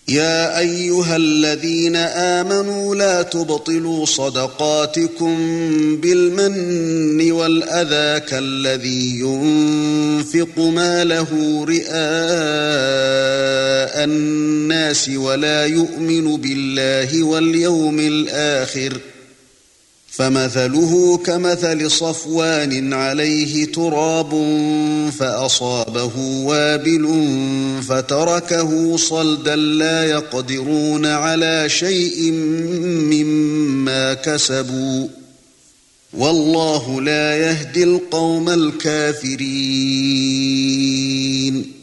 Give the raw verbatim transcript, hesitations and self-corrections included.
يا أيها الذين آمنوا لا تبطلوا صدقاتكم بالمن والأذى كالذي ينفق ماله رئاء الناس ولا يؤمن بالله واليوم الآخر فمثله كمثل صفوان عليه تراب فأصابه وابل فتركه صلدا لا يقدرون على شيء مما كسبوا والله لا يهدي القوم الكافرين